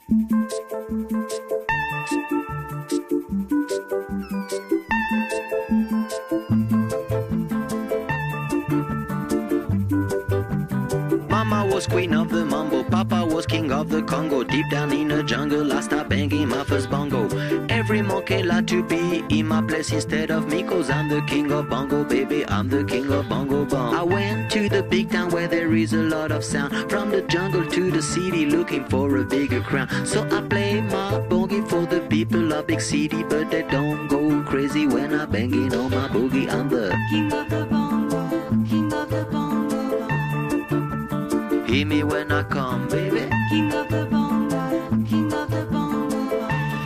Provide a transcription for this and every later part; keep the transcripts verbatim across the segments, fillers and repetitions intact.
Mama was queen of the mambo, Papa was king of the Congo. Deep down in the jungle, I started banging my first bongo. Every monkey like to be in my place instead of me, cause I'm the king of bongo, baby, I'm the king of bongo bong. I went to the big town where there is a lot of sound, from the jungle to the city looking for a bigger crown. So I play my boogie for the people of big city, but they don't go crazy when I banging on my boogie. I'm the king of the bongo, king of the bongo. Hear me when I come, baby. King of the bongo, king of the bongo.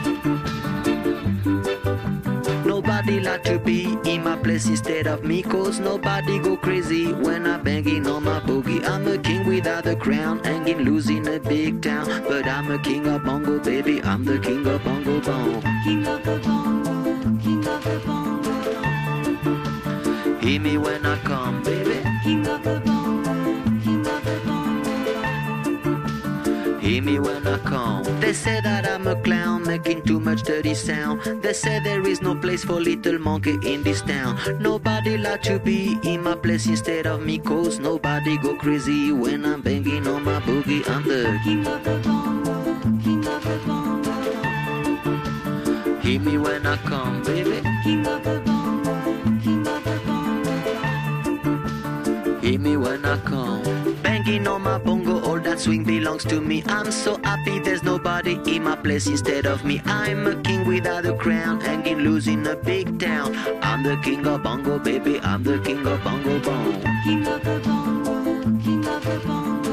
Nobody like to be in my place instead of me, cause nobody go crazy when I'm banging on my boogie. I'm a king without a crown, hanging loose in a big town, but I'm a king of bongo, baby, I'm the king of bongo bong. King of the bongo, king of the bongo. Hear me when I come, baby. King of the bongo, king of the bongo. Hear me when I come. They say that I'm a clown, making too much dirty sound. They say there is no place for little monkey in this town. Nobody like to be in my place instead of me, cause nobody go crazy when I'm banging on my boogie. I'm the king of the bongo, king of the bongo. Hear me when I come, baby. King of the bongo, king of the bongo. Hear me when I come. Banging on my bongo, all that swing belongs to me. I'm so happy there's nobody in my place instead of me. I'm a king without a crown, hanging loose in a big town. I'm the king of bongo, baby, I'm the king of bongo bong. King of the bongo, king of the bongo.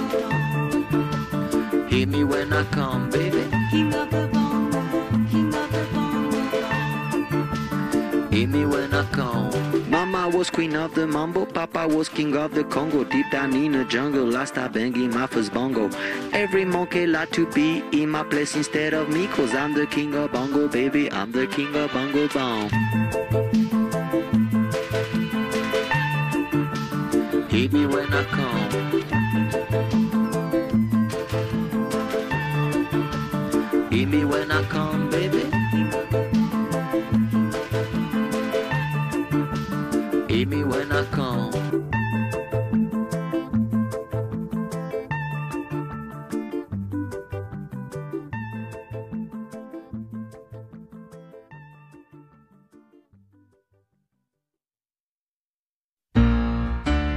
Hear me when I come, baby. King of the bongo, king of the bongo. Hear me when I come. Mama was queen of the mambo, Papa was king of the Congo. Deep down in the jungle, I started banging my first bongo. Every monkey like to be in my place instead of me, cause I'm the king of bongo, baby, I'm the king of bongo bong. Hear me when I come.